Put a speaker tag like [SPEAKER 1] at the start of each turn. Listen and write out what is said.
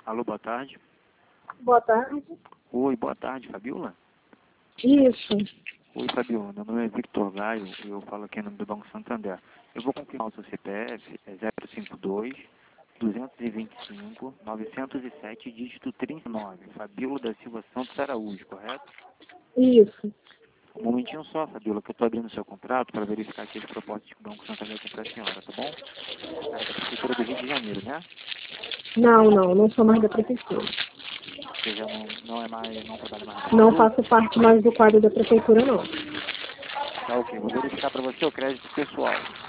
[SPEAKER 1] Alô, boa tarde.
[SPEAKER 2] Boa tarde.
[SPEAKER 1] Oi, boa tarde, Fabiola.
[SPEAKER 2] Isso.
[SPEAKER 1] Oi, Fabiola. Meu nome é Victor Gaio e eu falo aqui em nome do Banco Santander. Eu vou confirmar o seu CPF, é 052-225-907, dígito 39. Fabiola da Silva Santos Araújo, correto?
[SPEAKER 2] Isso.
[SPEAKER 1] Um momentinho só, Fabiola, que eu estou abrindo o seu contrato para verificar aqui as propostas que o Banco Santander tem para a senhora, tá bom? É da Prefeitura do Rio de Janeiro, né?
[SPEAKER 2] Não sou mais da prefeitura.
[SPEAKER 1] Você já não é mais, não trabalha mais na
[SPEAKER 2] Não
[SPEAKER 1] prefeitura?
[SPEAKER 2] faço parte mais do quadro da prefeitura, não.
[SPEAKER 1] Tá ok, vou verificar para você o crédito pessoal.